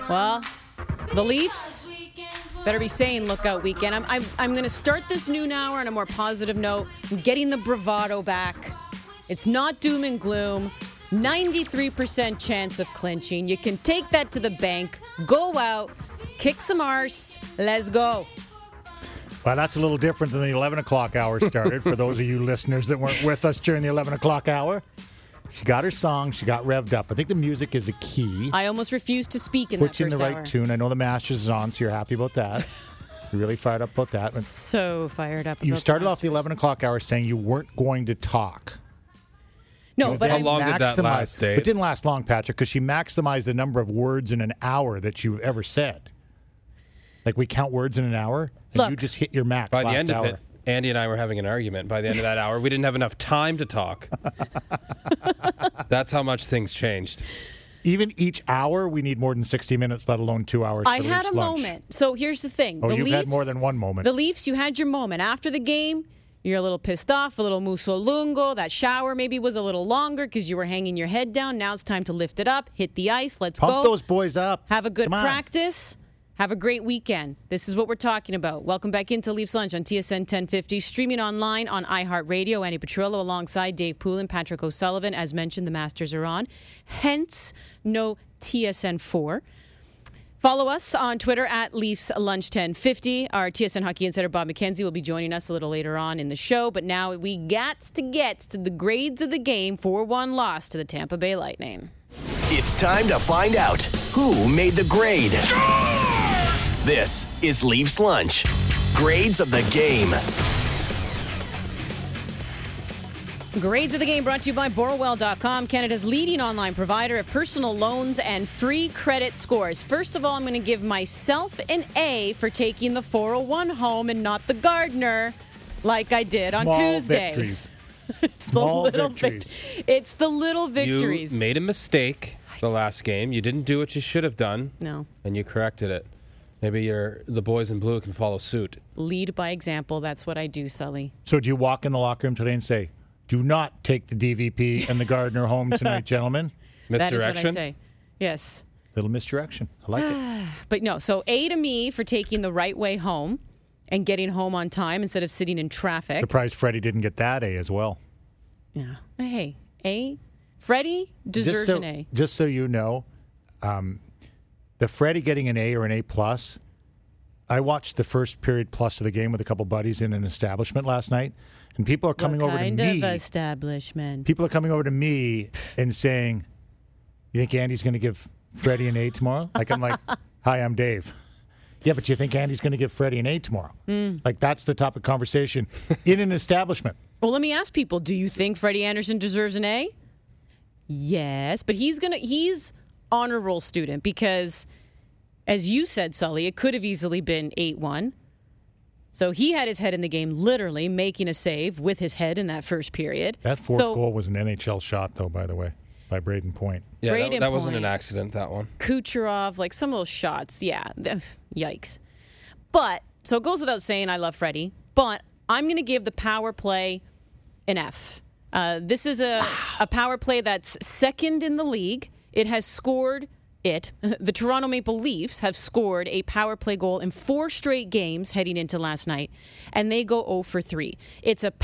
Well, the Leafs better be saying lookout weekend. I'm going to start this noon hour on a more positive note. I'm getting the bravado back. It's not doom and gloom. 93% chance of clinching. You can take that to the bank. Go out, kick some arse. Let's go. Well, that's a little different than the 11 o'clock hour started for those of you listeners that weren't with us during the 11 o'clock hour. She got her song. She got revved up. I think the music is a key. I almost refused to speak in that first hour. Put you in the right tune. I know the Masters is on, so you're happy about that. You're really fired up about that. So fired up. You started off the 11 o'clock hour saying you weren't going to talk. No, but how long did that last, Dave? It didn't last long, Patrick, because she maximized the number of words in an hour that you've ever said. Like, we count words in an hour, and you just hit your max by last the end hour. of it, Andy and I were having an argument. By the end of that hour, we didn't have enough time to talk. That's how much things changed. Even each hour, we need more than 60 minutes, let alone 2 hours. I had a moment. So here's the thing. Oh, you've had more than one moment. The Leafs, you had your moment. After the game, you're a little pissed off, a little musolungo. That shower maybe was a little longer because you were hanging your head down. Now it's time to lift it up, hit the ice, let's go. Pump those boys up. Have a good practice. Have a great weekend. This is what we're talking about. Welcome back into Leafs Lunch on TSN 1050, streaming online on iHeartRadio. Andy Petrillo alongside Dave Poulin, Patrick O'Sullivan. As mentioned, the Masters are on. Hence, no TSN 4. Follow us on Twitter at Leafs Lunch 1050. Our TSN Hockey Insider Bob McKenzie will be joining us a little later on in the show. But now we got to get to the grades of the game. 4-1 loss to the Tampa Bay Lightning. It's time to find out who made the grade. This is Leafs Lunch. Grades of the game. Grades of the game brought to you by Borwell.com, Canada's leading online provider of personal loans and free credit scores. First of all, I'm going to give myself an A for taking the 401 home and not the Gardner like I did on Tuesday. Victories. It's Small the little victories. It's the little victories. You made a mistake the last game. You didn't do what you should have done. No. And you corrected it. Maybe the boys in blue can follow suit. Lead by example. That's what I do, Sully. So do you walk in the locker room today and say, do not take the DVP and the Gardner home tonight, gentlemen? Misdirection? That is what I say. Yes. Little misdirection. I like it. But no, so A to me for taking the right way home and getting home on time instead of sitting in traffic. Surprised Freddie didn't get that A as well. Yeah. Hey, A. Freddie deserves an A. Just so you know, the Freddie getting an A or an A+, I watched the first period plus of the game with a couple buddies in an establishment last night, and people are coming over to me. What kind of establishment? People are coming over to me and saying, you think Andy's going to give Freddie an A tomorrow? Like, I'm like, hi, I'm Dave. Yeah, but you think Andy's going to give Freddie an A tomorrow? Like, that's the topic of conversation in an establishment. Well, let me ask people, do you think Freddie Anderson deserves an A? Yes, but he's honor roll student because, as you said, Sully, it could have easily been 8-1. So he had his head in the game, literally making a save with his head in that first period. That fourth goal was an NHL shot, though, by the way, by Braden Point. Yeah, that wasn't an accident, that one. Kucherov, like some of those shots, yeah, yikes. But, so it goes without saying I love Freddie, but I'm going to give the power play an F. This is a power play that's second in the league. It has scored the Toronto Maple Leafs have scored a power play goal in 4 straight games heading into last night, and they go 0 for 3. It's a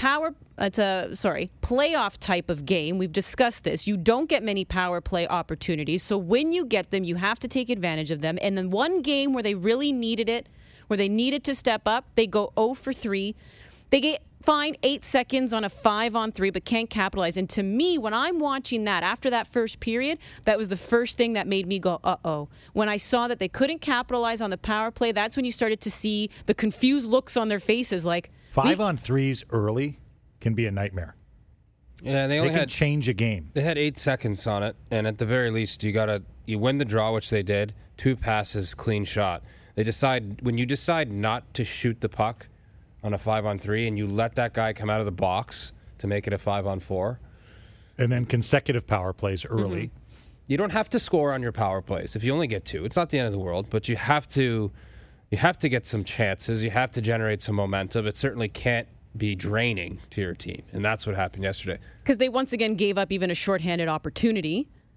playoff type of game. We've discussed this. You don't get many power play opportunities, so when you get them, you have to take advantage of them. And then one game where they really needed it, where they needed to step up, they go 0 for 3. They get fined 8 seconds on a 5-on-3, but can't capitalize. And to me, when I'm watching that, after that first period, that was the first thing that made me go, uh-oh. When I saw that they couldn't capitalize on the power play, that's when you started to see the confused looks on their faces, like 5-on-3s early can be a nightmare. Yeah, they can change a game. They had 8 seconds on it, and at the very least, you win the draw, which they did. 2 passes, clean shot. When you decide not to shoot the puck on a 5-on-3 and you let that guy come out of the box to make it a 5-on-4. And then consecutive power plays early. Mm-hmm. You don't have to score on your power plays. If you only get 2, it's not the end of the world, but you have to get some chances. You have to generate some momentum. It certainly can't be draining to your team, and that's what happened yesterday. Because they once again gave up even a shorthanded opportunity.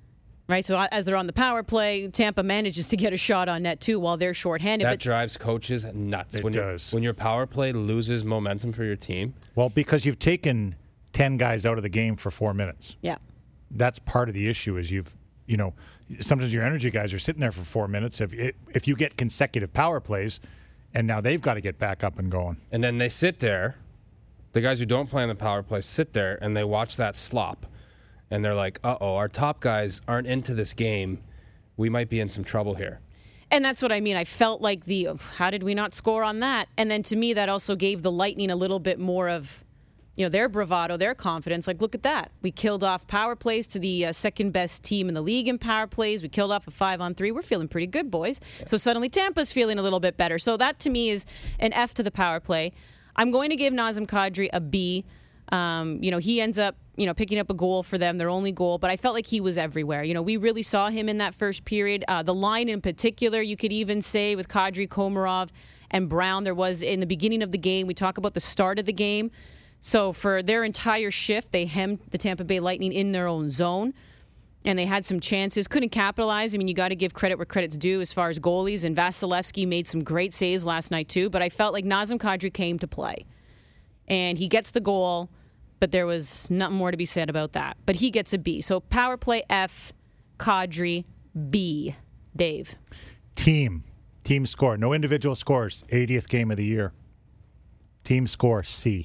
Right, so as they're on the power play, Tampa manages to get a shot on net too while they're shorthanded. That drives coaches nuts. It does. When your power play loses momentum for your team. Well, because you've taken 10 guys out of the game for 4 minutes. Yeah. That's part of the issue is sometimes your energy guys are sitting there for 4 minutes. If you get consecutive power plays, and now they've got to get back up and going. And then they sit there, the guys who don't play on the power play sit there, and they watch that slop. And they're like, uh-oh, our top guys aren't into this game. We might be in some trouble here. And that's what I mean. I felt like how did we not score on that? And then to me, that also gave the Lightning a little bit more of, their bravado, their confidence. Like, look at that. We killed off power plays to the second best team in the league in power plays. We killed off a 5-on-3. We're feeling pretty good, boys. Yeah. So suddenly Tampa's feeling a little bit better. So that to me is an F to the power play. I'm going to give Nazem Kadri a B. He ends up, picking up a goal for them, their only goal, but I felt like he was everywhere. We really saw him in that first period. The line in particular, you could even say with Kadri, Komarov, and Brown, there was in the beginning of the game, we talk about the start of the game. So for their entire shift, they hemmed the Tampa Bay Lightning in their own zone, and they had some chances, couldn't capitalize. I mean, you got to give credit where credit's due as far as goalies, and Vasilevsky made some great saves last night too, but I felt like Nazem Kadri came to play. And he gets the goal, but there was nothing more to be said about that. But he gets a B. So power play F, Kadri B. Dave. Team score. No individual scores. 80th game of the year. Team score C.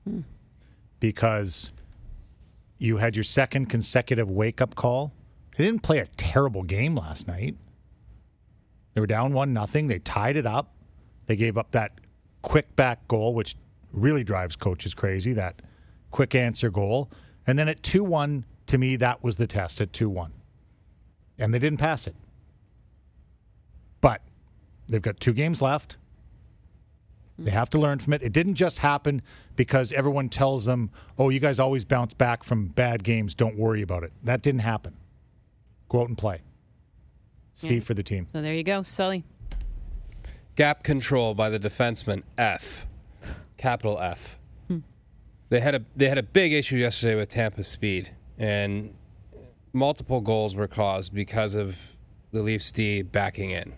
Because you had your second consecutive wake-up call. They didn't play a terrible game last night. They were down 1-0. They tied it up. They gave up that quick back goal, which really drives coaches crazy, that quick answer goal. And then at 2-1, to me, that was the test at 2-1. And they didn't pass it. But they've got 2 games left. They have to learn from it. It didn't just happen because everyone tells them, oh, you guys always bounce back from bad games. Don't worry about it. That didn't happen. Go out and play. C for the team. So there you go, Sully. Gap control by the defenseman, F. Capital F. They had a big issue yesterday with Tampa's speed, and multiple goals were caused because of the Leafs D backing in.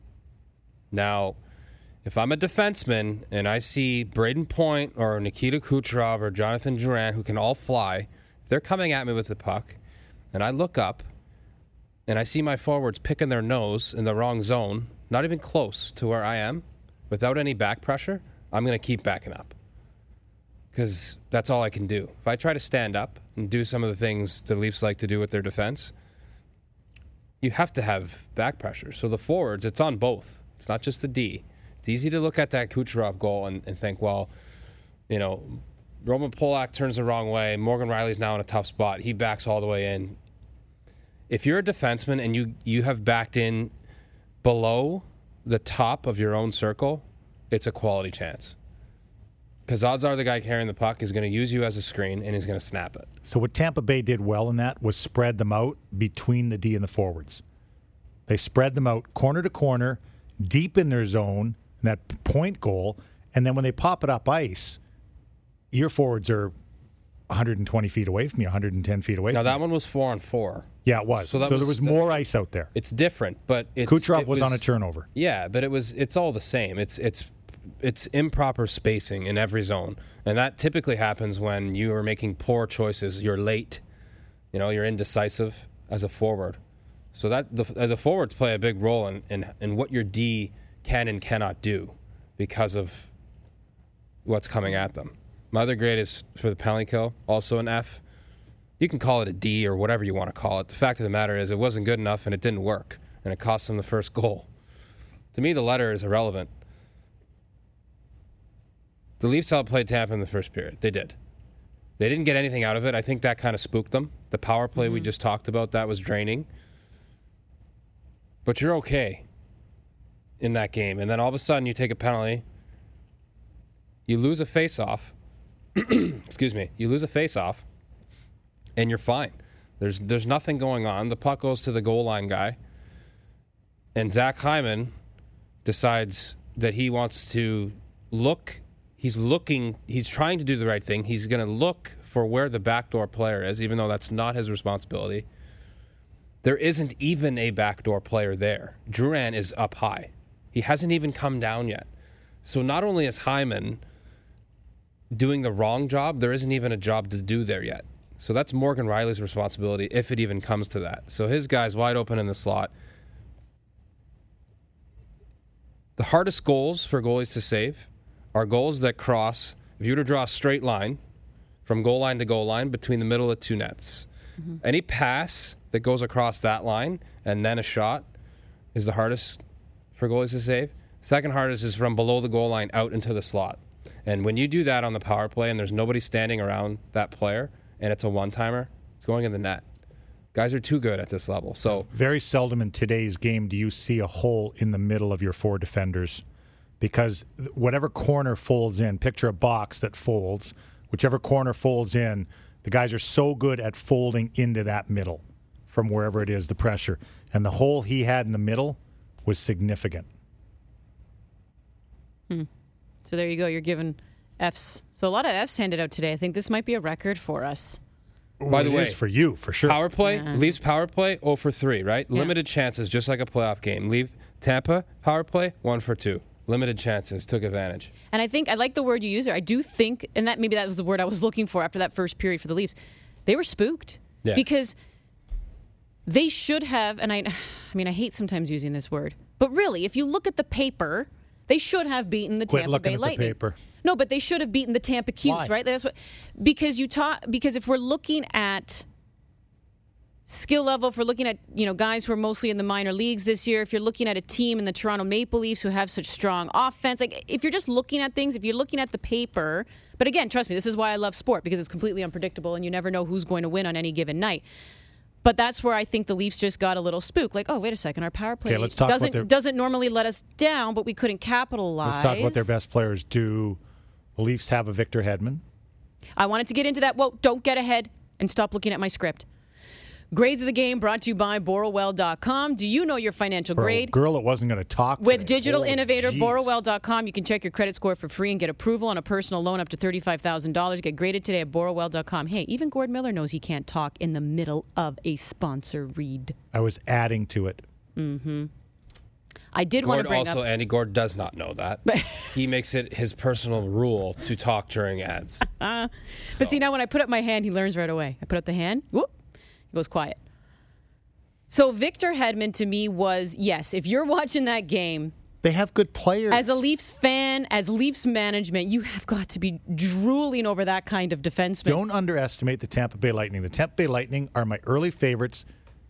Now, if I'm a defenseman and I see Braden Point or Nikita Kucherov or Jonathan Drouin, who can all fly, they're coming at me with the puck, and I look up and I see my forwards picking their nose in the wrong zone, not even close to where I am, without any back pressure, I'm going to keep backing up. Because that's all I can do. If I try to stand up and do some of the things the Leafs like to do with their defense, you have to have back pressure. So the forwards, it's on both. It's not just the D. It's easy to look at that Kucherov goal and think, well, Roman Polak turns the wrong way. Morgan Riley's now in a tough spot. He backs all the way in. If you're a defenseman and you have backed in below the top of your own circle, it's a quality chance. Because odds are the guy carrying the puck is going to use you as a screen and he's going to snap it. So what Tampa Bay did well in that was spread them out between the D and the forwards. They spread them out corner to corner, deep in their zone, in that point goal, and then when they pop it up ice, your forwards are 120 feet away from you, 110 feet away from you. Now, that one was 4-on-4. Yeah, it was. So there was more ice out there. It's different, but Kucherov was on a turnover. Yeah, but it's all the same. It's improper spacing in every zone, and that typically happens when you are making poor choices. You're late, you're indecisive as a forward. So that the forwards play a big role in what your D can and cannot do because of what's coming at them. My other grade is for the penalty kill, also an F. You can call it a D or whatever you want to call it. The fact of the matter is it wasn't good enough and it didn't work, and it cost them the first goal. To me, the letter is irrelevant. The Leafs outplayed Tampa in the first period. They did. They didn't get anything out of it. I think that kind of spooked them. The power play we just talked about, that was draining. But you're okay in that game. And then all of a sudden you take a penalty. You lose a face-off. Excuse me. You lose a face-off. And you're fine. There's nothing going on. The puck goes to the goal line guy. And Zach Hyman decides that he wants to look. He's trying to do the right thing. He's going to look for where the backdoor player is, even though that's not his responsibility. there isn't even a backdoor player there. Drouin is up high. He hasn't even come down yet. So not only is Hyman doing the wrong job, there isn't even a job to do there yet. So that's Morgan Rielly's responsibility if it even comes to that. So his guy's wide open in the slot. The hardest goals for goalies to save are goals that cross, if you were to draw a straight line from goal line to goal line between the middle of two nets. Mm-hmm. Any pass that goes across that line and then a shot is the hardest for goalies to save. Second hardest is from below the goal line out into the slot. And when you do that on the power play and there's nobody standing around that player and it's a one-timer, it's going in the net. Guys are too good at this level. So very seldom in today's game do you see a hole in the middle of your four defenders, because whatever corner folds in, picture a box that folds, whichever corner folds in, the guys are so good at folding into that middle from wherever it is, the pressure. And the hole he had in the middle was significant. So there you go. You're giving Fs. So a lot of Fs handed out today. I think this might be a record for us. By the way, it is for you, for sure. Power play, Leafs power play, 0 for 3, right? Yeah. Limited chances, just like a playoff game. Leave Tampa, power play, 1 for 2. Limited chances, took advantage. And I think, I like the word you use there. I do think, and that maybe that was the word I was looking for after that first period for the Leafs. They were spooked. Yeah. Because they should have, and I mean, I hate sometimes using this word, but really, if you look at the paper, they should have beaten the Tampa Bay Lightning. The paper. No, but they should have beaten the Tampa Cubes, right? That's what, because if we're looking at skill level, if we're looking at guys who are mostly in the minor leagues this year, if you're looking at a team in the Toronto Maple Leafs who have such strong offense, like if you're just looking at things, if you're looking at the paper, but again, trust me, this is why I love sport, because it's completely unpredictable and you never know who's going to win on any given night. But that's where I think the Leafs just got a little spooked. Like, oh, wait a second, our power play doesn't normally let us down, but we couldn't capitalize. Let's talk about their best players. Do the Leafs have a Victor Hedman? I wanted to get into that. Well, don't get ahead and stop looking at my script. Grades of the game brought to you by Borrowell.com. Do you know your financial grade? Girl, it wasn't going to talk With today. digital innovator Borrowell.com, you can check your credit score for free and get approval on a personal loan up to $35,000. Get graded today at Borrowell.com. Hey, even Gord Miller knows he can't talk in the middle of a sponsor read. I was adding to it. Mm-hmm. I did want to bring up... Andy Gord does not know that. He makes it his personal rule to talk during ads. But see, now when I put up my hand, he learns right away. I put up the hand, whoop, he goes quiet. So Victor Hedman to me was, yes, if you're watching that game... They have good players. As a Leafs fan, as Leafs management, you have got to be drooling over that kind of defenseman. Don't underestimate the Tampa Bay Lightning. The Tampa Bay Lightning are my early favorites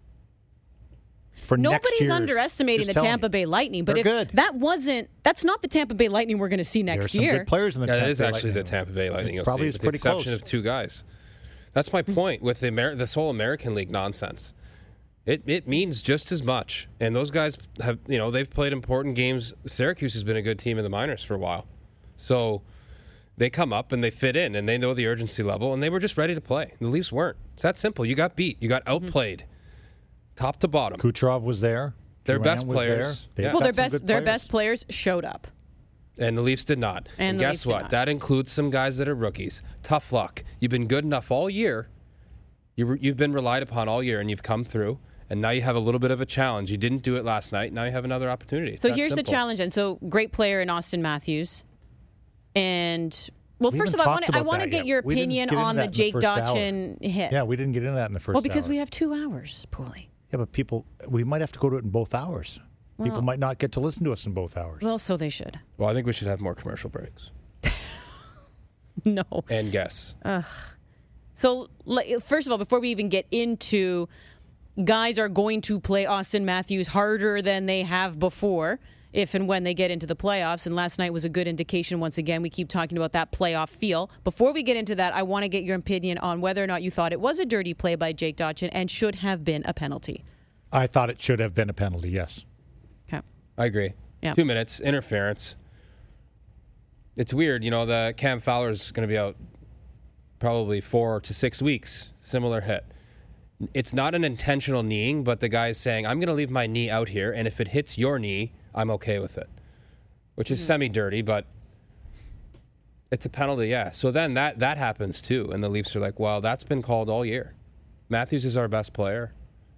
for next year. Nobody's underestimating the Tampa Bay Lightning, but that's not the Tampa Bay Lightning we're going to see next year. There are some good players in the Tampa Bay Lightning. That is actually the Tampa Bay Lightning. It probably is pretty close. With the exception of two guys. That's my point with this whole American League nonsense. It means just as much. And those guys have, they've played important games. Syracuse has been a good team in the minors for a while. So they come up and they fit in and they know the urgency level and they were just ready to play. The Leafs weren't. It's that simple. You got beat. You got outplayed. Top to bottom. Kucherov was there. Their best players. Well, their best players showed up. And the Leafs did not. And guess what? That includes some guys that are rookies. Tough luck. You've been good enough all year. You've been relied upon all year and you've come through. And now you have a little bit of a challenge. You didn't do it last night. Now you have another opportunity. So here's the challenge. And so great player in Austin Matthews. And, well, first of all, I want to get your opinion on the Jake Dotchin hit. Yeah, we didn't get into that in the first hour. Well, because we have 2 hours, Paulie. Yeah, but we might have to go to it in both hours. Well, people might not get to listen to us in both hours. Well, so they should. Well, I think we should have more commercial breaks. No. And guess. So, first of all, before we even get into... Guys are going to play Austin Matthews harder than they have before if and when they get into the playoffs. And last night was a good indication. Once again, we keep talking about that playoff feel. Before we get into that, I want to get your opinion on whether or not you thought it was a dirty play by Jake Dotchin and should have been a penalty. I thought it should have been a penalty, yes. Okay. I agree. Yeah. 2 minutes, interference. It's weird. The Cam Fowler's going to be out probably 4 to 6 weeks. Similar hit. It's not an intentional kneeing, but the guy's saying, I'm going to leave my knee out here, and if it hits your knee, I'm okay with it. Which is semi-dirty, but it's a penalty, yeah. So then that happens too, and the Leafs are like, well, that's been called all year. Matthews is our best player.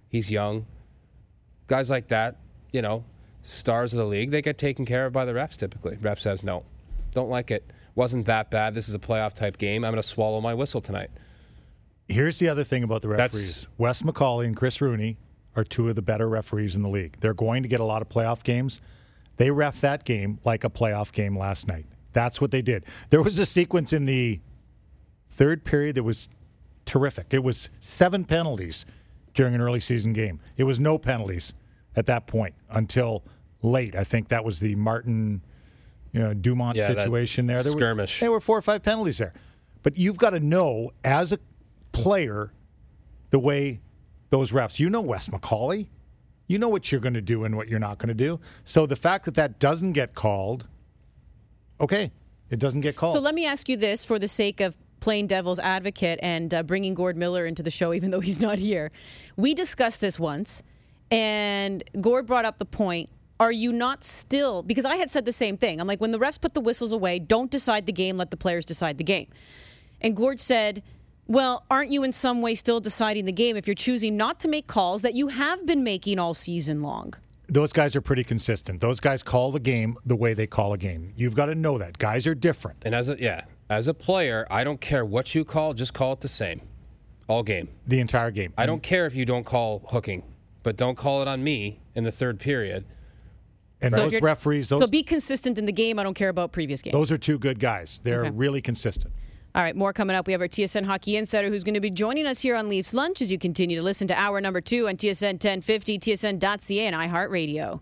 He's young. Guys like that, stars of the league, they get taken care of by the refs typically. Ref says, no, don't like it. Wasn't that bad. This is a playoff-type game. I'm going to swallow my whistle tonight. Here's the other thing about the referees. Wes McCauley and Chris Rooney are two of the better referees in the league. They're going to get a lot of playoff games. They ref that game like a playoff game last night. That's what they did. There was a sequence in the third period that was terrific. It was 7 penalties during an early season game. It was no penalties at that point until late. I think that was the Martin Dumont situation there. Skirmish. There were 4 or 5 penalties there. But you've got to know, as a player, the way those refs, Wes McCauley, you know what you're going to do and what you're not going to do. So the fact that doesn't get called, okay, it doesn't get called. So let me ask you this for the sake of playing devil's advocate and bringing Gord Miller into the show, even though he's not here. We discussed this once, and Gord brought up the point, are you not still, because I had said the same thing. I'm like, when the refs put the whistles away, don't decide the game, let the players decide the game. And Gord said, well, aren't you in some way still deciding the game if you're choosing not to make calls that you have been making all season long? Those guys are pretty consistent. Those guys call the game the way they call a game. You've got to know that. Guys are different. And as a player, I don't care what you call, just call it the same. All game. The entire game. I don't care if you don't call hooking, but don't call it on me in the third period. And so those referees... So be consistent in the game. I don't care about previous games. Those are two good guys. They're really consistent. All right, more coming up. We have our TSN Hockey Insider who's going to be joining us here on Leafs Lunch as you continue to listen to hour number 2 on TSN 1050, TSN.ca, and iHeartRadio.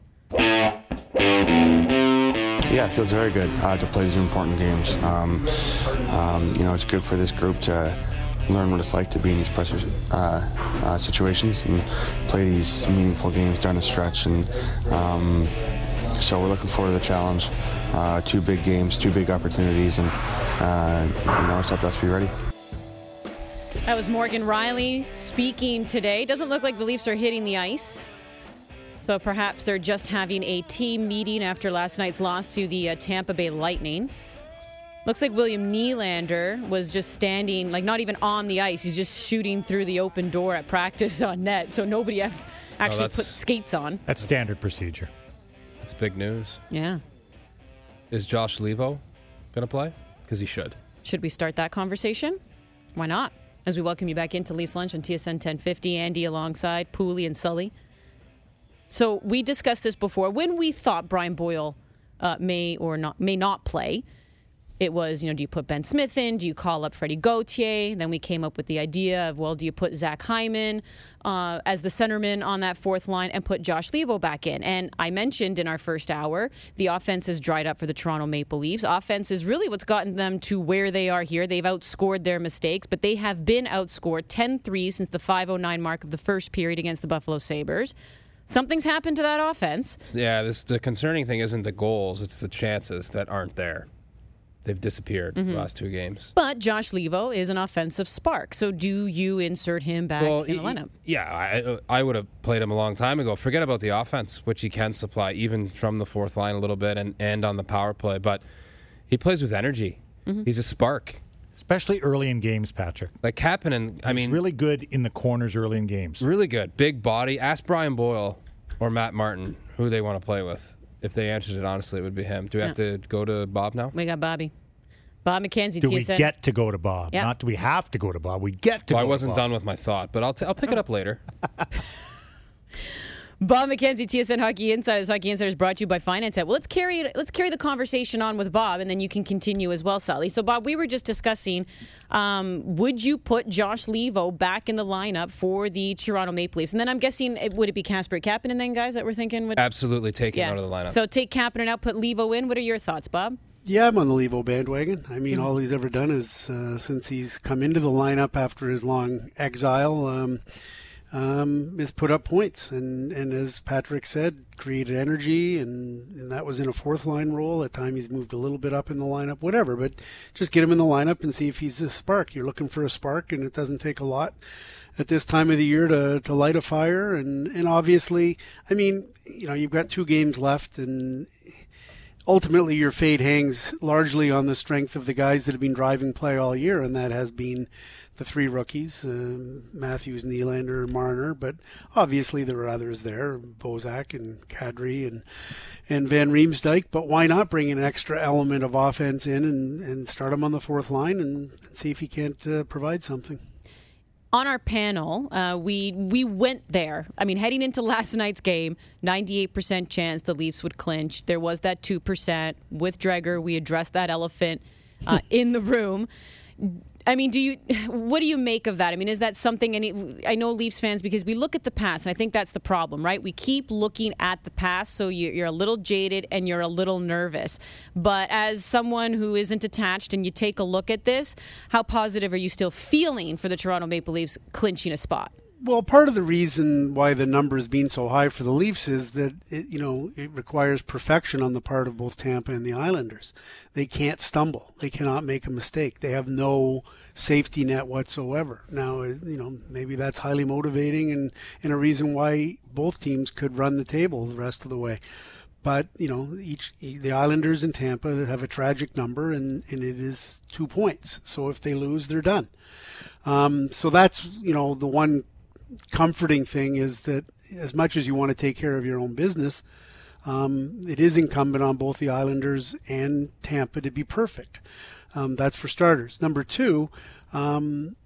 Yeah, it feels very good to play these important games. It's good for this group to learn what it's like to be in these pressure situations and play these meaningful games down the stretch. And so we're looking forward to the challenge. 2 big games, 2 big opportunities, and it's up to us to be ready. That was Morgan Rielly speaking today. Doesn't look like the Leafs are hitting the ice. So perhaps they're just having a team meeting after last night's loss to the Tampa Bay Lightning. Looks like William Nylander was just standing, not even on the ice. He's just shooting through the open door at practice on net. So nobody actually put skates on. That's standard procedure. That's big news. Yeah. Is Josh Leivo going to play? Because he should. Should we start that conversation? Why not? As we welcome you back into Leafs Lunch on TSN 1050. Andy alongside Pooley and Sully. So we discussed this before. When we thought Brian Boyle may not play, it was, do you put Ben Smith in? Do you call up Freddie Gauthier? Then we came up with the idea of, do you put Zach Hyman as the centerman on that fourth line and put Josh Leivo back in? And I mentioned in our first hour, the offense has dried up for the Toronto Maple Leafs. Offense is really what's gotten them to where they are here. They've outscored their mistakes, but they have been outscored 10-3 since the 5:09 mark of the first period against the Buffalo Sabres. Something's happened to that offense. Yeah, the concerning thing isn't the goals, it's the chances that aren't there. They've disappeared the last 2 games. But Josh Leivo is an offensive spark. So do you insert him back in the lineup? Yeah, I would have played him a long time ago. Forget about the offense, which he can supply even from the fourth line a little bit and on the power play. But he plays with energy. He's a spark. Especially early in games, Patrick. Like Kapanen, He's really good in the corners early in games. Really good. Big body. Ask Brian Boyle or Matt Martin who they want to play with. If they answered it honestly, it would be him. Do we have to go to Bob now? We got Bobby. Bob McKenzie, Do we TSN. get to go to Bob? Yep. Not do we have to go to Bob. We get to go to Bob. I wasn't done with my thought, but I'll pick it up later. Bob McKenzie, TSN Hockey Insiders. Hockey Insiders brought to you by Finance Well, let's carry the conversation on with Bob, and then you can continue as well, Sully. So, Bob, we were just discussing, would you put Josh Leivo back in the lineup for the Toronto Maple Leafs? And then I'm guessing, would it be Kasper Kapanen then, guys, that we're thinking? Absolutely take him out of the lineup. So take Kapanen out, put Leivo in. What are your thoughts, Bob? Yeah, I'm on the Leivo bandwagon. I mean, all he's ever done is, since he's come into the lineup after his long exile, is put up points. And as Patrick said, created energy, and that was in a fourth line role. At times he's moved a little bit up in the lineup, whatever. But just get him in the lineup and see if he's a spark. You're looking for a spark, and it doesn't take a lot at this time of the year to light a fire. And obviously, I mean, you've got 2 games left, and ultimately your fate hangs largely on the strength of the guys that have been driving play all year, and that has been the three rookies, Matthews, Nylander, Marner, but obviously there are others there, Bozak and Kadri and Van Riemsdyk. But why not bring an extra element of offense in and start him on the fourth line and see if he can't provide something? On our panel, we went there. I mean, heading into last night's game, 98% chance the Leafs would clinch. There was that 2%. With Dreger, we addressed that elephant in the room. I mean, what do you make of that? I mean, is that something, I know Leafs fans, because we look at the past, and I think that's the problem, right? We keep looking at the past, so you're a little jaded and you're a little nervous. But as someone who isn't attached and you take a look at this, how positive are you still feeling for the Toronto Maple Leafs clinching a spot? Well, part of the reason why the number has been so high for the Leafs is that it requires perfection on the part of both Tampa and the Islanders. They can't stumble. They cannot make a mistake. They have no safety net whatsoever. Now, maybe that's highly motivating and a reason why both teams could run the table the rest of the way. But, the Islanders and Tampa have a tragic number, and it is 2 points. So if they lose, they're done. So that's, the one comforting thing is that as much as you want to take care of your own business, it is incumbent on both the Islanders and Tampa to be perfect. That's for starters. Number two, the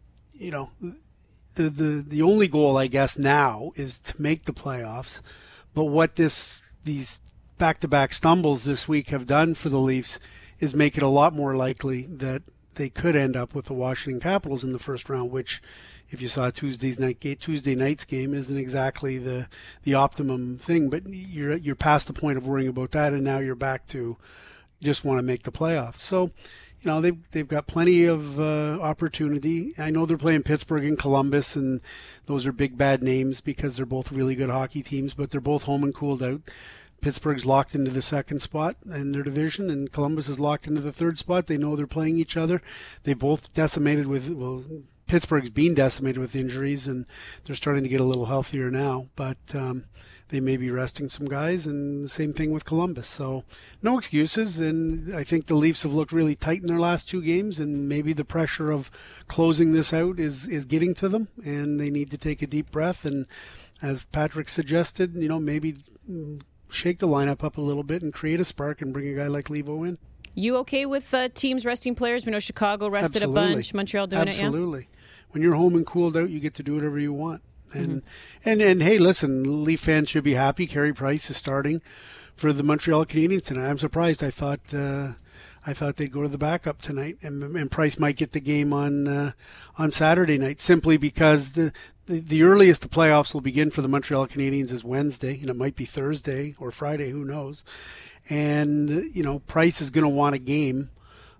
only goal, I guess, now is to make the playoffs. But what these back-to-back stumbles this week have done for the Leafs is make it a lot more likely that they could end up with the Washington Capitals in the first round, which, if you saw Tuesday night's game, isn't exactly the optimum thing. But you're past the point of worrying about that, and now you're back to just want to make the playoffs. So, they've got plenty of opportunity. I know they're playing Pittsburgh and Columbus, and those are big bad names because they're both really good hockey teams, but they're both home and cooled out. Pittsburgh's locked into the second spot in their division, and Columbus is locked into the third spot. They know they're playing each other. They both decimated Pittsburgh's been decimated with injuries, and they're starting to get a little healthier now. But they may be resting some guys, and the same thing with Columbus. So no excuses, and I think the Leafs have looked really tight in their last two games, and maybe the pressure of closing this out is getting to them, and they need to take a deep breath. And as Patrick suggested, maybe shake the lineup up a little bit and create a spark and bring a guy like Levo in. You okay with teams resting players? We know Chicago rested Absolutely. A bunch. Montreal doing Absolutely. When you're home and cooled out, you get to do whatever you want. And hey, listen, Leaf fans should be happy. Carey Price is starting for the Montreal Canadiens tonight. I'm surprised. I thought they'd go to the backup tonight, and Price might get the game on Saturday night, simply because the earliest the playoffs will begin for the Montreal Canadiens is Wednesday, and it might be Thursday or Friday, who knows. And Price is going to want a game.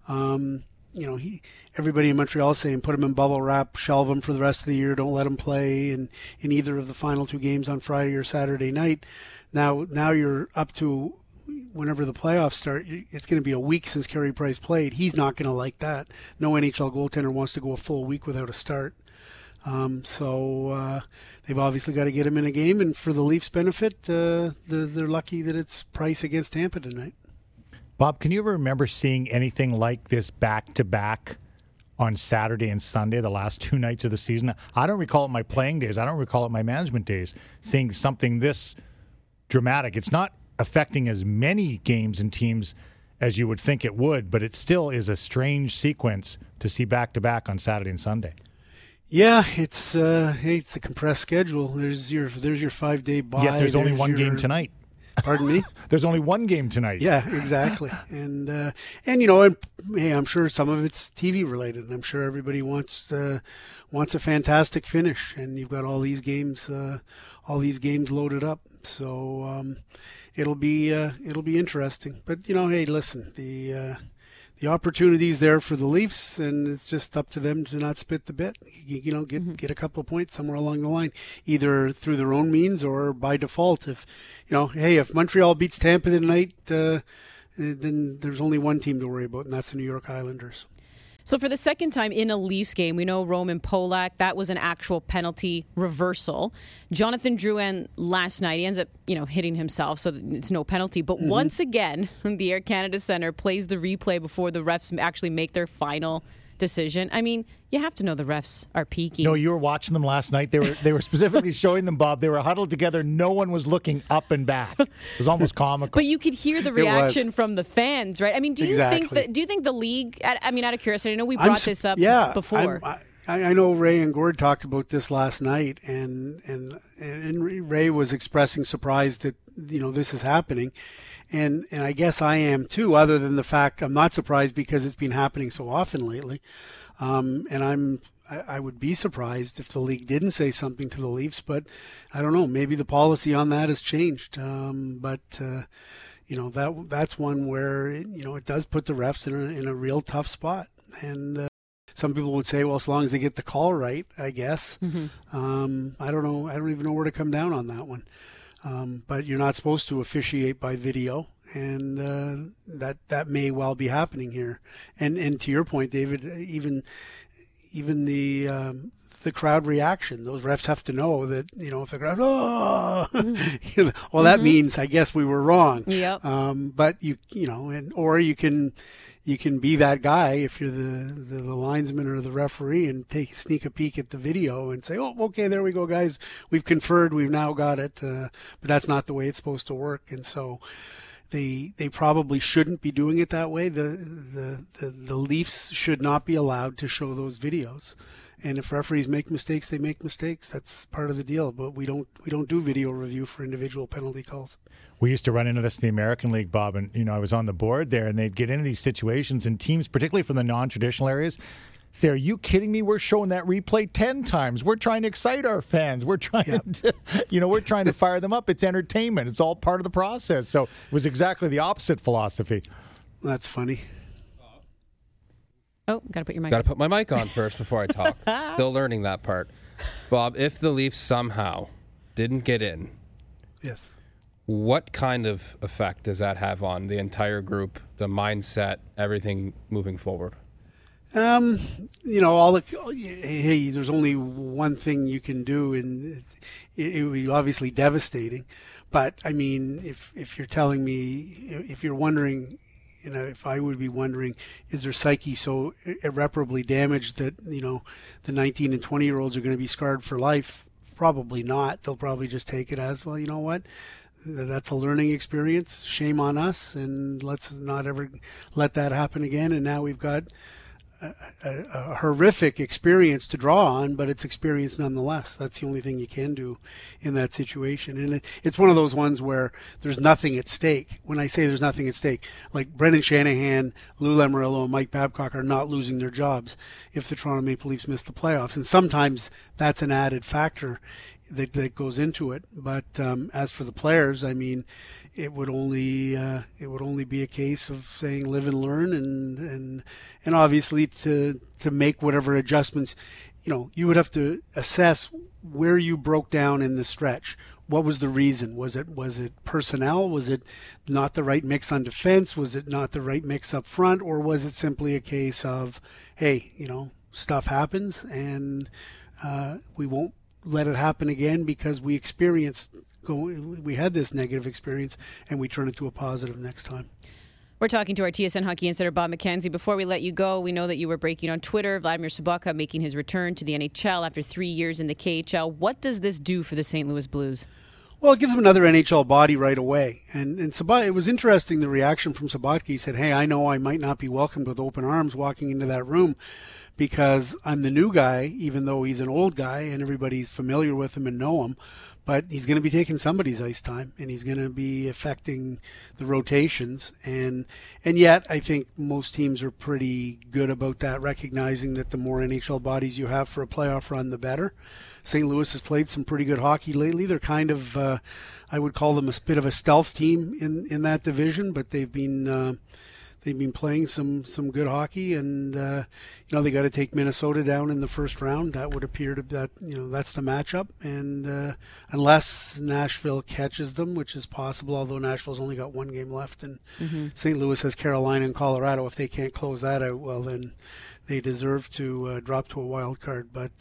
Everybody in Montreal is saying put him in bubble wrap, shelve him for the rest of the year, don't let him play in either of the final two games on Friday or Saturday night. Now you're up to whenever the playoffs start. It's going to be a week since Carey Price played. He's not going to like that. No NHL goaltender wants to go a full week without a start. So they've obviously got to get him in a game, and for the Leafs' benefit, they're lucky that it's Price against Tampa tonight. Bob, can you ever remember seeing anything like this back-to-back on Saturday and Sunday, the last two nights of the season? I don't recall it my playing days. I don't recall it my management days, seeing something this dramatic. It's not affecting as many games and teams as you would think it would, but it still is a strange sequence to see back-to-back on Saturday and Sunday. Yeah, it's the compressed schedule. There's your 5-day bye. Yet there's only one game tonight. Pardon me? There's only one game tonight. Yeah, exactly. And hey, I'm sure some of it's TV related, and I'm sure everybody wants a fantastic finish, and you've got all these games loaded up. So it'll be interesting. But hey, listen, the opportunity's there for the Leafs, and it's just up to them to not spit the bit. Get a couple of points somewhere along the line, either through their own means or by default. If Montreal beats Tampa tonight, then there's only one team to worry about, and that's the New York Islanders. So for the second time in a Leafs game, we know Roman Polak, that was an actual penalty reversal. Jonathan Drouin last night, he ends up, hitting himself, so it's no penalty. But once again, the Air Canada Centre plays the replay before the refs actually make their final decision. I mean, you have to know the refs are peaking. No, you were watching them last night. They were specifically showing them, Bob. They were huddled together. No one was looking up and back. It was almost comical. But you could hear the reaction from the fans, right? I mean, do you think the league? I mean, out of curiosity, I know we brought this up before. I know Ray and Gord talked about this last night, and Ray was expressing surprise that this is happening. And I guess I am too, other than the fact I'm not surprised because it's been happening so often lately. And I would be surprised if the league didn't say something to the Leafs, but I don't know. Maybe the policy on that has changed. That's one where it does put the refs in a real tough spot. And some people would say, well, as long as they get the call right, I guess. I don't know. I don't even know where to come down on that one. But you're not supposed to officiate by video, and that may well be happening here. And to your point, David, even the crowd reaction, those refs have to know that if the crowd, well, that means I guess we were wrong. Yep. But or you can be that guy if you're the linesman or the referee and sneak a peek at the video and say, oh, okay, there we go, guys. We've conferred. We've now got it. But that's not the way it's supposed to work. And so they probably shouldn't be doing it that way. The Leafs should not be allowed to show those videos. And if referees make mistakes, they make mistakes. That's part of the deal. But we don't do video review for individual penalty calls. We used to run into this in the American League, Bob, and I was on the board there, and they'd get into these situations, and teams, particularly from the non-traditional areas, say, "Are you kidding me? We're showing that replay 10 times. We're trying to excite our fans. We're trying to, we're trying to fire them up. It's entertainment. It's all part of the process." So it was exactly the opposite philosophy. That's funny. Oh, got to put your mic. Got to put my mic on first before I talk. Still learning that part. Bob, if the Leafs somehow didn't get in, yes, what kind of effect does that have on the entire group, the mindset, everything moving forward? There's only one thing you can do, and it would be obviously devastating. But I mean, if you're telling me, if you're wondering, if I would be wondering, is their psyche so irreparably damaged that, the 19 and 20-year-olds are going to be scarred for life? Probably not. They'll probably just take it as, well, you know what? That's a learning experience. Shame on us, and let's not ever let that happen again. And now we've got a horrific experience to draw on, but it's experience nonetheless. That's the only thing you can do in that situation. And it's one of those ones where there's nothing at stake. When I say there's nothing at stake, like Brendan Shanahan, Lou Lamoriello, and Mike Babcock are not losing their jobs if the Toronto Maple Leafs miss the playoffs. And sometimes that's an added factor that goes into it. But as for the players, I mean, it would only be a case of saying live and learn, and obviously to make whatever adjustments. You would have to assess where you broke down in the stretch. What was the reason? Was it personnel? Was it not the right mix on defense? Was it not the right mix up front? Or was it simply a case of, hey, stuff happens, and we won't let it happen again because we had this negative experience, and we turn it to a positive next time. We're talking to our TSN Hockey Insider, Bob McKenzie. Before we let you go, we know that you were breaking on Twitter Vladimir Sobotka making his return to the NHL after 3 years in the KHL. What does this do for the St. Louis Blues? Well, it gives him another NHL body right away. And Sobotka, it was interesting, the reaction from Sobotka. He said, hey, I know I might not be welcomed with open arms walking into that room because I'm the new guy, even though he's an old guy and everybody's familiar with him and know him. But he's going to be taking somebody's ice time, and he's going to be affecting the rotations. And yet, I think most teams are pretty good about that, recognizing that the more NHL bodies you have for a playoff run, the better. St. Louis has played some pretty good hockey lately. They're kind of, I would call them a bit of a stealth team in that division, but they've been playing some good hockey, and they got to take Minnesota down in the first round. That would appear to that's the matchup, and unless Nashville catches them, which is possible, although Nashville's only got one game left, and St. Louis has Carolina and Colorado. If they can't close that out, well, then they deserve to drop to a wild card. But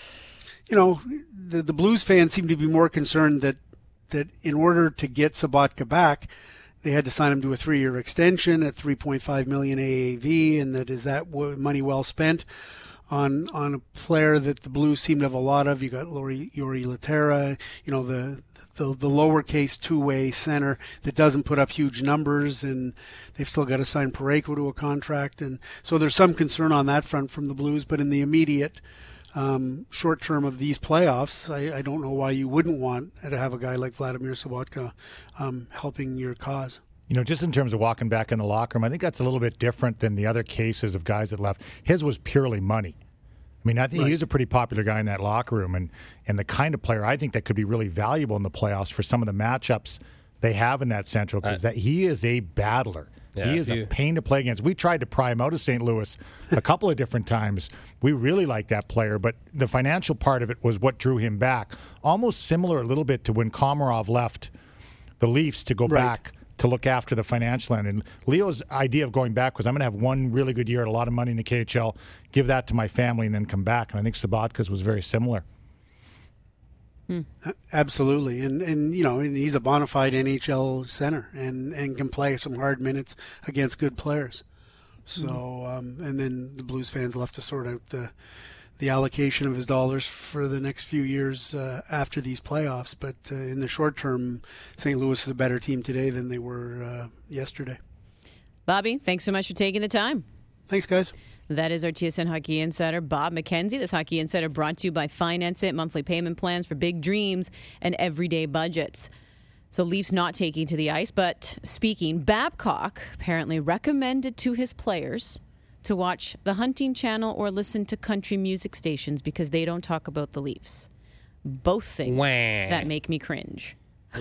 the Blues fans seem to be more concerned that in order to get Sobotka back, they had to sign him to a 3-year extension at $3.5 million AAV, and that is that money well spent on a player that the Blues seem to have a lot of. You got Jori Lehtera, the lowercase two-way center that doesn't put up huge numbers, and they've still got to sign Parayko to a contract, and so there's some concern on that front from the Blues. But in the immediate short term of these playoffs, I don't know why you wouldn't want to have a guy like Vladimir Sobotka helping your cause. Just in terms of walking back in the locker room, I think that's a little bit different than the other cases of guys that left. His was purely money. I mean, I think he's a pretty popular guy in that locker room, and the kind of player I think that could be really valuable in the playoffs for some of the matchups they have in that Central, because that he is a battler. Yeah, he is a pain to play against. We tried to pry him out of St. Louis a couple of different times. We really like that player, but the financial part of it was what drew him back. Almost similar a little bit to when Komarov left the Leafs to go back to look after the financial end. And Leo's idea of going back was, I'm going to have one really good year at a lot of money in the KHL, give that to my family, and then come back. And I think Sobotka's was very similar. Absolutely, and he's a bona fide NHL center and can play some hard minutes against good players. So and then the Blues fans left to sort out the allocation of his dollars for the next few years after these playoffs. But in the short term, St. Louis is a better team today than they were yesterday. Bobby, thanks so much for taking the time. Thanks, guys. That is our TSN Hockey Insider, Bob McKenzie. This Hockey Insider brought to you by Finance It, monthly payment plans for big dreams and everyday budgets. So Leafs not taking to the ice, but speaking, Babcock apparently recommended to his players to watch the Hunting Channel or listen to country music stations because they don't talk about the Leafs. Both things that make me cringe.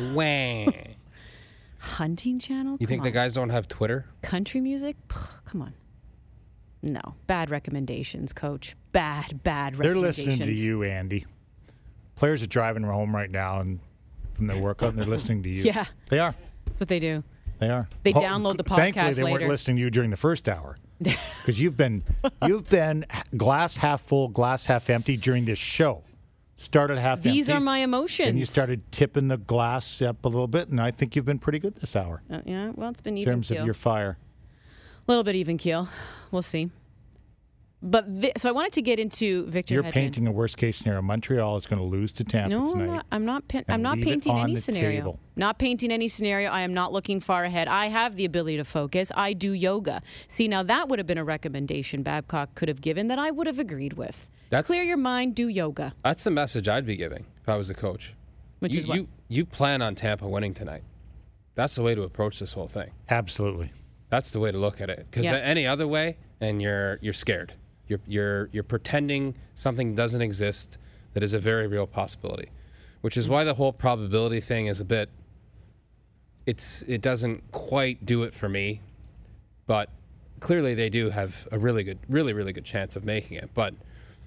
Hunting Channel? You think the guys don't have Twitter? Country music? Come on. No. Bad recommendations, Coach. Bad recommendations. They're listening to you, Andy. Players are driving home right now and from their workout, and they're listening to you. Yeah. They are. That's what they do. They are. They download the podcast Thankfully, they later. weren't listening to you during the first hour. Because you've been glass half full, glass half empty during this show. Started half empty. These are my emotions. And you started tipping the glass up a little bit, and I think you've been pretty good this hour. Yeah, well, it's been in even terms keel. of your fire. A little bit even keel. We'll see. But so I wanted to get into Victor You're Hedman. painting a worst-case scenario. Montreal is going to lose to Tampa tonight. No, I'm not painting any scenario. Table. Not painting any scenario. I am not looking far ahead. I have the ability to focus. I do yoga. See, now that would have been a recommendation Babcock could have given that I would have agreed with. Clear your mind, do yoga. That's the message I'd be giving if I was the coach. Which is what? You plan on Tampa winning tonight. That's the way to approach this whole thing. Absolutely. That's the way to look at it. Because any other way, and you're scared. You're pretending something doesn't exist that is a very real possibility, which is why the whole probability thing is a bit. It doesn't quite do it for me, but clearly they do have a really good chance of making it. But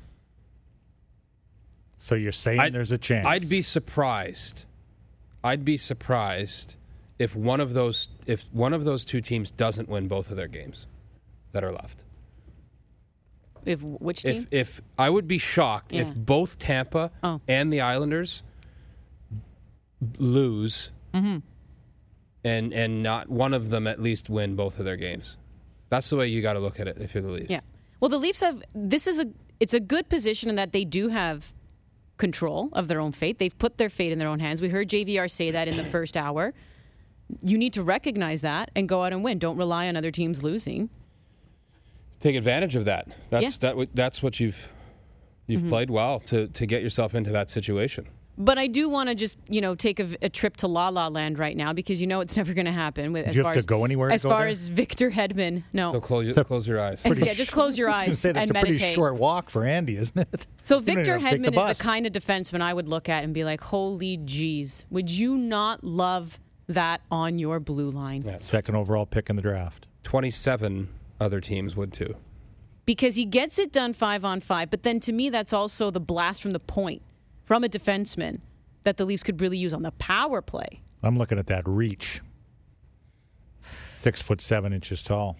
so you're saying there's a chance? I'd be surprised if one of those two teams doesn't win both of their games that are left. Which team? If I would be shocked if both Tampa and the Islanders lose, and not one of them at least win both of their games. That's the way you got to look at it if you're the Leafs. Yeah. Well, the Leafs have. It's a good position in that they do have control of their own fate. They've put their fate in their own hands. We heard JVR say that in the first hour. You need to recognize that and go out and win. Don't rely on other teams losing. Take advantage of that. That's what you've played well to get yourself into that situation. But I do want to just take a trip to La La Land right now because it's never going to happen. Do you have to go anywhere? As far as Victor Hedman, no. So close your eyes. Just close your eyes and meditate. That's a pretty short walk for Andy, isn't it? So Victor Hedman is the kind of defenseman I would look at and be like, "Holy jeez, would you not love that on your blue line?" Yeah. Second overall pick in the draft. 27 other teams would too. Because he gets it done 5-on-5, but then to me that's also the blast from the point from a defenseman that the Leafs could really use on the power play. I'm looking at that reach. 6'7" tall.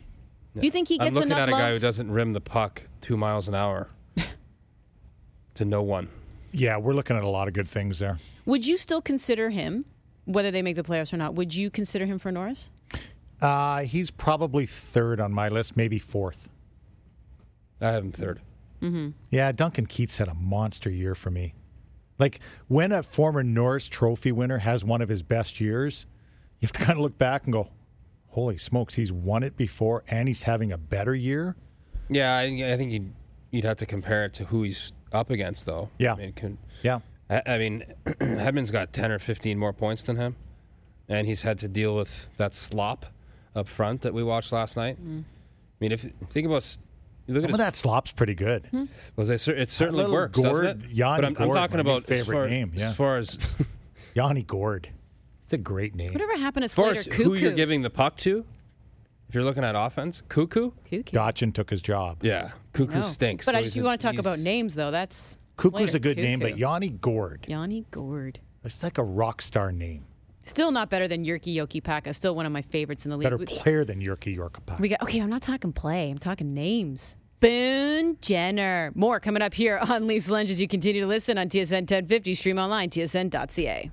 Do you think he gets I'm looking enough at a love? guy who doesn't rim the puck 2 miles an hour to no one. Yeah, we're looking at a lot of good things there. Would you still consider him, whether they make the playoffs or not, would you consider him for Norris? He's probably third on my list, maybe fourth. I have him third. Yeah, Duncan Keats had a monster year for me. Like, when a former Norris Trophy winner has one of his best years, you have to kind of look back and go, holy smokes, he's won it before and he's having a better year? Yeah, I think you'd have to compare it to who he's up against, though. Yeah. I mean, Hedman's got 10 or 15 more points than him, and he's had to deal with that slop up front that we watched last night. I mean, if you think about... You look Some at of that slop's pretty good. Well, it certainly little works, Gord, doesn't it? Yanni But I'm Gord, talking my new about favorite name, yeah. as far as Yanni Gord. It's a great name. Whatever happened to as far Slater as Cuckoo? who you're giving the puck to. If you're looking at offense, Cuckoo. Gotchin took his job. Yeah, Cuckoo No. stinks. But So you want to talk he's- about names, though. That's Cuckoo's Slater a good name, Cuckoo. but Yanni Gord. Yanni Gord. It's like a rock star name. Still not better than Jyrki Jokipaka. Still one of my favorites in the league. Better player than Jyrki Jokipaka. Okay, I'm not talking play. I'm talking names. Boone Jenner. More coming up here on Leafs Lunch as you continue to listen on TSN 1050. Stream online, tsn.ca.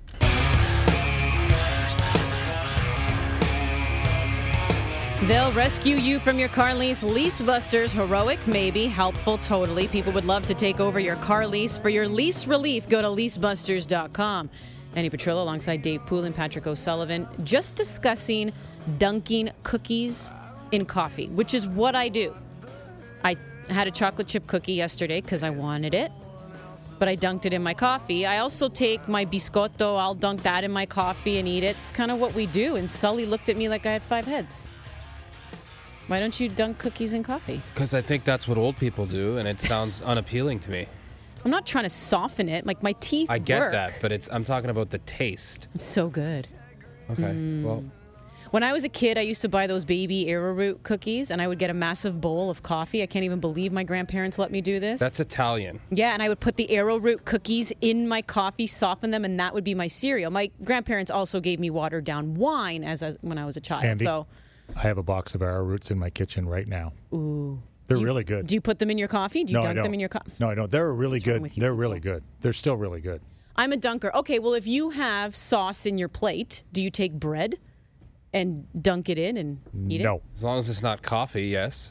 They'll rescue you from your car lease. Lease Busters, heroic, maybe, helpful, totally. People would love to take over your car lease. For your lease relief, go to leasebusters.com. Annie Petrillo alongside Dave Poole and Patrick O'Sullivan, just discussing dunking cookies in coffee, which is what I do. I had a chocolate chip cookie yesterday because I wanted it, but I dunked it in my coffee. I also take my biscotto, I'll dunk that in my coffee and eat it. It's kind of what we do. And Sully looked at me like I had 5 heads. Why don't you dunk cookies in coffee? Because I think that's what old people do, and it sounds unappealing to me. I'm not trying to soften it. Like, my teeth I get work. that, but I'm talking about the taste. It's so good. Okay, well, When I was a kid, I used to buy those baby arrowroot cookies, and I would get a massive bowl of coffee. I can't even believe my grandparents let me do this. that's Italian. Yeah, and I would put the arrowroot cookies in my coffee, soften them, and that would be my cereal. My grandparents also gave me watered down wine when I was a child. Andy, So, I have a box of arrowroots in my kitchen right now. Ooh. They're really good. do you put them in your coffee? Do you dunk them in your coffee? No, I don't. They're really good. with you They're people? really good. They're still really good. I'm a dunker. Okay, well, if you have sauce in your plate, do you take bread and dunk it in and eat it? No. As long as it's not coffee, yes.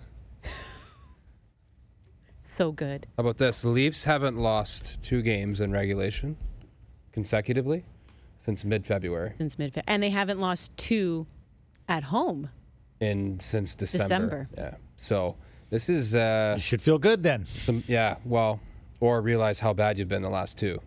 So good. How about this? The Leafs haven't lost 2 games in regulation consecutively since mid-February. Since mid, and they haven't lost 2 at home. Since December. Yeah. So this is You should feel good then. or realize how bad you've been the last 2.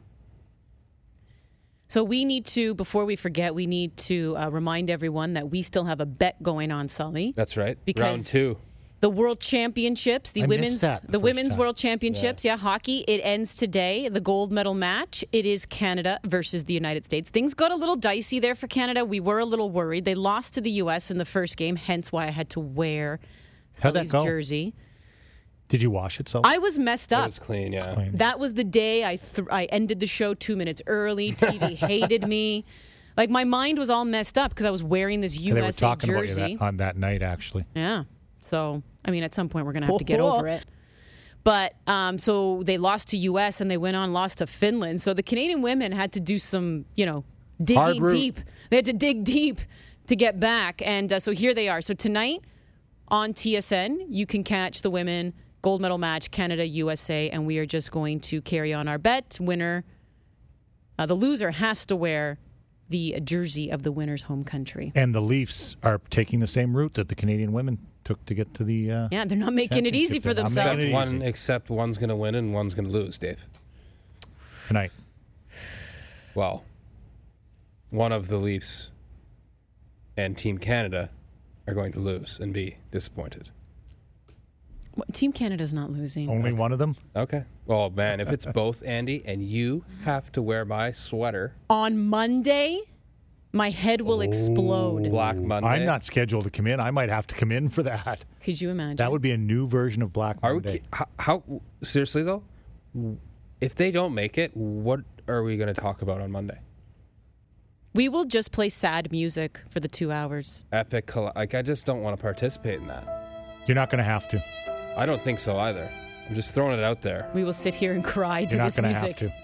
So we need to, before we forget, we need to remind everyone that we still have a bet going on, Sully. That's right. Because Round 2. The World Championships, I missed that the first Women's time. World Championships, hockey, it ends today. The gold medal match, it is Canada versus the United States. Things got a little dicey there for Canada. We were a little worried. They lost to the U.S. in the first game, hence why I had to wear How'd that Sully's go? jersey. Did you wash it, Sully? I was messed It up. was clean, yeah. Clean. That was the day I ended the show 2 minutes early. TV hated me. Like, my mind was all messed up because I was wearing this And they were USA talking jersey. about you on that night, actually. Yeah. So, I mean, at some point we're going to have to get over it. But so they lost to U.S. and they went on, lost to Finland. So the Canadian women had to do some, Hard digging route. deep. They had to dig deep to get back. And so here they are. So tonight on TSN, you can catch the women gold medal match, Canada, USA. And we are just going to carry on our bet. Winner, the loser has to wear the jersey of the winner's home country. And the Leafs are taking the same route that the Canadian women took to get to the Yeah, they're not making it easy championship for then. I'm themselves. making it easy. Except one's going to win and one's going to lose, Dave. tonight. Well, one of the Leafs and Team Canada are going to lose and be disappointed. Team Canada's not losing. Only one of them? Okay. Oh, man, if it's both, Andy, and you have to wear my sweater, On Monday, my head will explode. Black Monday. I'm not scheduled to come in. I might have to come in for that. Could you imagine? That would be a new version of Black Are Monday. we, how seriously, though? If they don't make it, what are we going to talk about on Monday? We will just play sad music for the 2 hours. Epic. I just don't want to participate in that. You're not going to have to. I don't think so either. I'm just throwing it out there. We will sit here and cry to You're not this going to music. have to.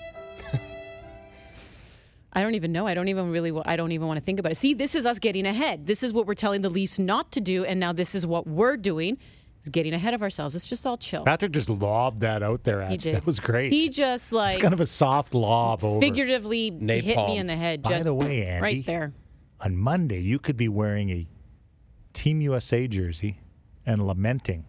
I don't even know. I don't even want to think about it. See, this is us getting ahead. This is what we're telling the Leafs not to do, and now this is what we're doing. Is getting ahead of ourselves. It's just all chill. Patrick just lobbed that out there at He you. did. That was great. He just It's kind of a soft lob over. figuratively hit me Napalm. in the head. By Just the way, Andy, right there. on Monday, you could be wearing a Team USA jersey and lamenting.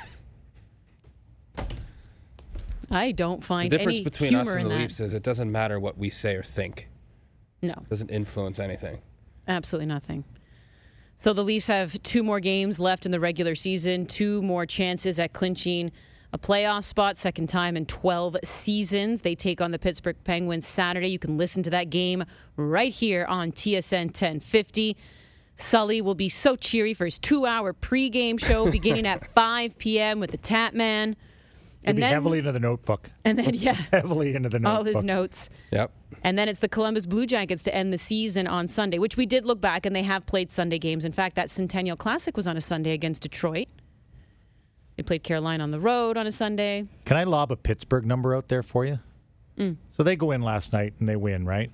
I don't The find difference any between humor us and in the that. Leafs is it doesn't matter what we say or think. No, It doesn't influence anything. absolutely nothing. So the Leafs have 2 more games left in the regular season, 2 more chances at clinching a playoff spot, second time in 12 seasons. They take on the Pittsburgh Penguins Saturday. You can listen to that game right here on TSN 1050. Sully will be so cheery for his 2-hour pregame show beginning at 5 p.m. with the Tap Man. He'll be heavily into the notebook. And then, yeah, Heavily into the notebook. all his notes. Yep. And then it's the Columbus Blue Jackets to end the season on Sunday, which we did look back, and they have played Sunday games. In fact, that Centennial Classic was on a Sunday against Detroit. They played Carolina on the road on a Sunday. Can I lob a Pittsburgh number out there for you? So they go in last night and they win, right?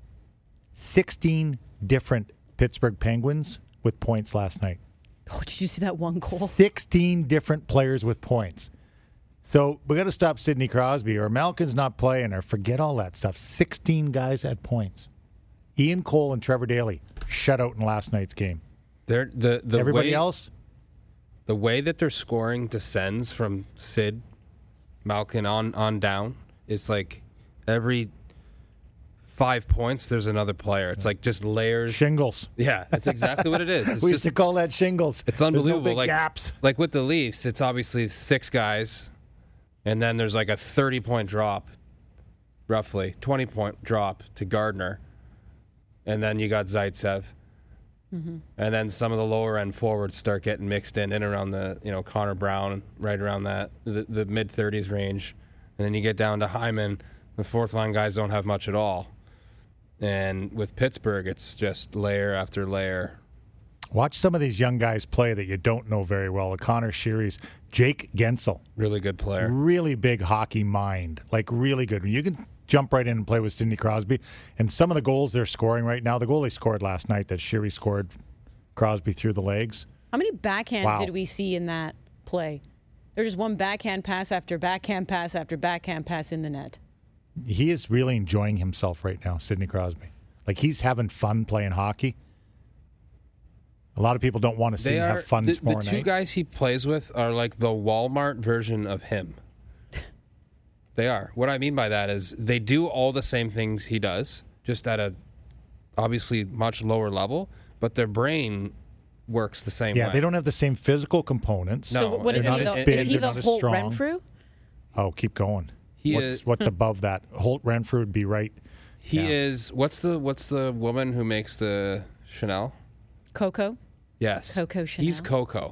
16 different Pittsburgh Penguins with points last night. Oh, did you see that one goal? 16 different players with points. So we got to stop Sidney Crosby or Malkin's not playing or forget all that stuff. 16 guys had points. Ian Cole and Trevor Daley shut out in last night's game. They're, the Everybody way, else, The way that their scoring descends from Sid, Malkin on down is like every 5 points there's another player. It's like just layers. shingles. Yeah, that's exactly what it is. It's We just used to call that shingles. it's There's unbelievable. no big like gaps. Like with the Leafs, it's obviously 6 guys, and then there's like a 30-point drop, roughly 20-point drop to Gardner, and then you got Zaitsev. And then some of the lower end forwards start getting mixed in around the, Connor Brown, right around that, the mid 30s range. And then you get down to Hyman. The fourth line guys don't have much at all. And with Pittsburgh, it's just layer after layer. Watch some of these young guys play that you don't know very well. Connor Sheary's, Jake Gensel. Really good player. Really big hockey mind. Like, really good. You can jump right in and play with Sidney Crosby. And some of the goals they're scoring right now, the goal they scored last night that Sheary scored Crosby through the legs. How many backhands Wow. did we see in that play? There's just one backhand pass after backhand pass after backhand pass in the net. He is really enjoying himself right now, Sidney Crosby. Like, he's having fun playing hockey. A lot of people don't want to see him have fun tomorrow The two night. guys he plays with are like the Walmart version of him. They are. What I mean by that is they do all the same things he does, just at a obviously much lower level, but their brain works the same way. Yeah, they don't have the same physical components. No. So what is they're he? not The, as big, is he they're the not as Holt strong. Renfrew? Oh, keep going. He what's is- what's above that? Holt Renfrew would be right. He Yeah. is. What's the woman who makes the Chanel? Coco? Yes, Coco Chanel. He's Coco.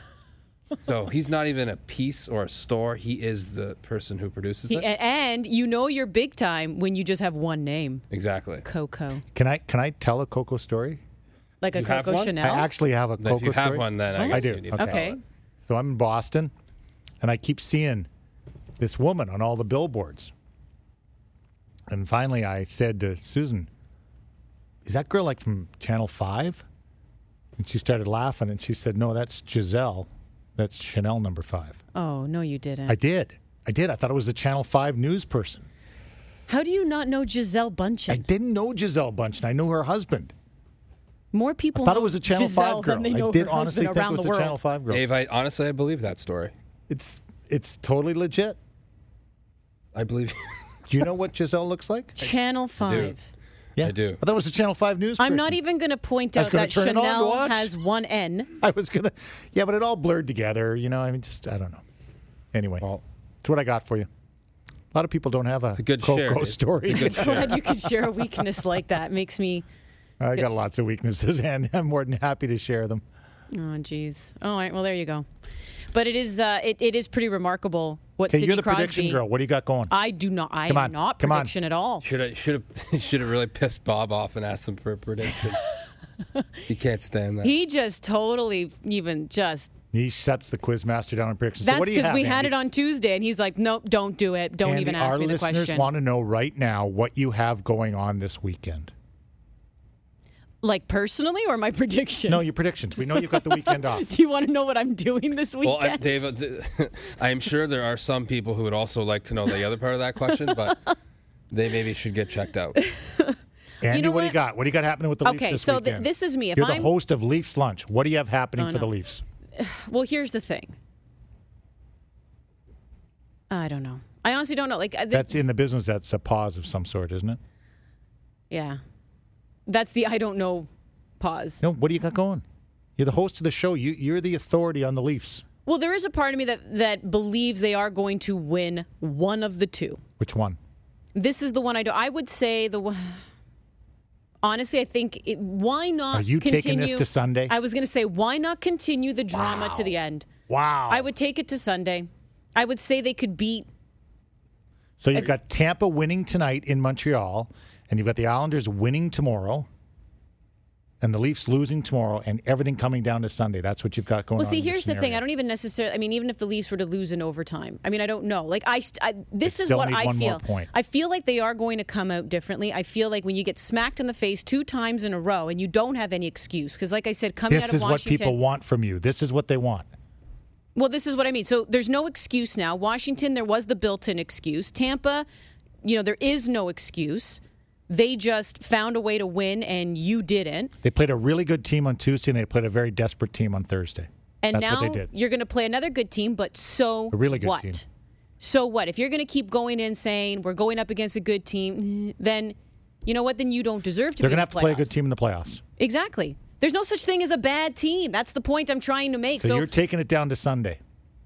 So he's not even a piece or a store. He is the person who produces it. And you know you're big time when you just have one name, Exactly. Coco. Can I tell a Coco story? Like a You have Coco one? Chanel? I actually have a If Coco you have story. one, then I I guess do. you need to Okay. tell Okay. it. So I'm in Boston, and I keep seeing this woman on all the billboards. And finally, I said to Susan, "Is that girl like from Channel 5?" And she started laughing, and she said, "No, that's Giselle. That's Chanel number 5." Oh, no, you didn't. I did. I thought it was a Channel 5 news person. How do you not know Giselle Bundchen? I didn't know Giselle Bundchen. I knew her husband. More people I thought know it was a Channel Giselle 5 girl. than they know I did her honestly husband think it around was the a world. Channel 5 girl. Dave, I believe that story. It's totally legit. I believe. Do you know what Giselle looks like? Channel 5. Yeah, I do. I thought it was a Channel 5 news I'm person. not even going to point I was out gonna that turn it on to Chanel watch. has one N. I was gonna, yeah, but it all blurred together. I mean, I don't know. Anyway, Well, that's what I got for you. A lot of people don't have a, a good Coco share. story. It's a good share. Glad you could share a weakness like that. Makes me, I got lots of weaknesses, and I'm more than happy to share them. oh, geez. All right, well, there you go. But it is it is pretty remarkable what Okay, Sidney you're the Crosby. prediction girl. What do you got going? I do not. I Come am on, not come on. prediction at all. should have really pissed Bob off and asked him for a prediction. He can't stand that. He just totally even just He shuts the quizmaster down on predictions. So That's what do you because have, we had Andy? it on Tuesday, and he's like, nope, don't do it. Don't Andy, even ask me the Our question. listeners want to know right now what you have going on this weekend. Like personally or my prediction? No, your predictions. We know you've got the weekend off. Do you want to know what I'm doing this weekend? Well, David, I'm sure there are some people who would also like to know the other part of that question, but they maybe should get checked out. Andy, know what do you what? got? What do you got happening with the Leafs Okay, this so weekend? this is me. If You're I'm the host of Leafs Lunch. What do you have happening Oh, for the no. Leafs? Well, here's the thing. I don't know. I honestly don't know. Like That's in the business. That's a pause of some sort, isn't it? yeah, that's the I don't know pause. No, what do you got going? You're the host of the show. You're the authority on the Leafs. Well, there is a part of me that believes they are going to win one of the two. Which one? This is the one I do. I would say the one. Honestly, I think why not? Are you continue, taking this to Sunday? I was going to say why not continue the drama to the end. Wow. I would take it to Sunday. I would say they could beat. So you've got Tampa winning tonight in Montreal, and you've got the Islanders winning tomorrow, and the Leafs losing tomorrow, and everything coming down to Sunday. That's what you've got going on. Well, see, in your here's the thing. scenario. I don't even necessarily. I mean, even if the Leafs were to lose in overtime, I mean, I don't know. Like, this is still what need I one more feel. point. I feel like they are going to come out differently. I feel like when you get smacked in the face 2 times in a row, and you don't have any excuse, because, like I said, coming out This of is what Washington, people want from you. This is what they want. Well, this is what I mean. So there's no excuse now. Washington, there was the built-in excuse. Tampa, there is no excuse. They just found a way to win, and you didn't. They played a really good team on Tuesday, and they played a very desperate team on Thursday. And That's now what they did. you're going to play another good team, but so A really good what? team. So what? If you're going to keep going in saying we're going up against a good team, then you know what? Then you don't deserve to They're be going in to the have to play a good playoffs. team in the playoffs. Exactly. There's no such thing as a bad team. That's the point I'm trying to make. So you're taking it down to Sunday.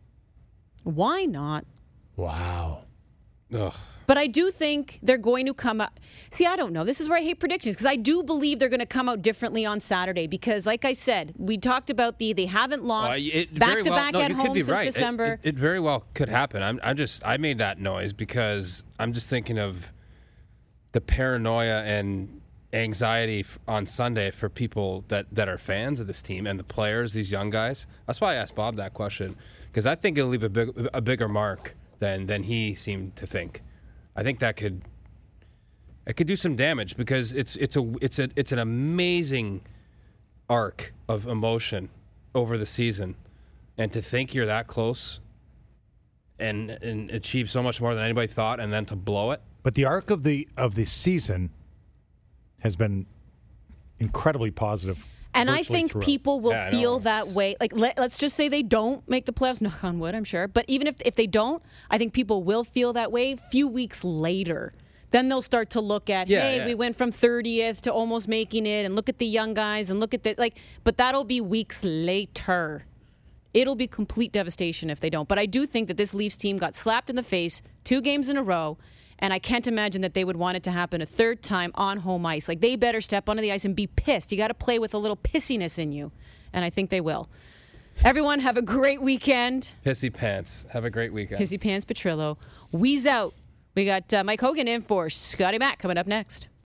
Why not? Wow. Ugh. But I do think they're going to come out. See, I don't know. This is where I hate predictions because I do believe they're going to come out differently on Saturday because, like I said, we talked about they haven't lost back-to-back at home since December. It very well could happen. I made that noise because I'm just thinking of the paranoia and anxiety on Sunday for people that are fans of this team and the players, these young guys. That's why I asked Bob that question because I think it'll leave a bigger mark than he seemed to think. I think it could do some damage because it's an amazing arc of emotion over the season, and to think you're that close and achieve so much more than anybody thought, and then to blow it. But the arc of the season has been incredibly positive. And I virtually think throughout. people will Yeah, I feel know. that way. Like, let's just say they don't make the playoffs. Knock on wood, I'm sure. But even if they don't, I think people will feel that way a few weeks later. Then they'll start to look at, we went from 30th to almost making it, and look at the young guys, and look at this. But that'll be weeks later. It'll be complete devastation if they don't. But I do think that this Leafs team got slapped in the face 2 games in a row. And I can't imagine that they would want it to happen a third time on home ice. Like, they better step onto the ice and be pissed. You got to play with a little pissiness in you. And I think they will. Everyone, have a great weekend. Pissy pants. Have a great weekend. Pissy Pants Petrillo. Wheeze out. We got Mike Hogan in for Scotty Mack coming up next.